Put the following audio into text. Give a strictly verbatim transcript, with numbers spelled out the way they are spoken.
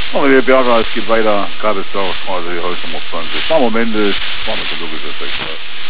Henri Berger, es geht weiter. Kabelstau, Straße, Hausnummer zwanzig. Machen wir Mendes, machen wir schon logisch Effekt.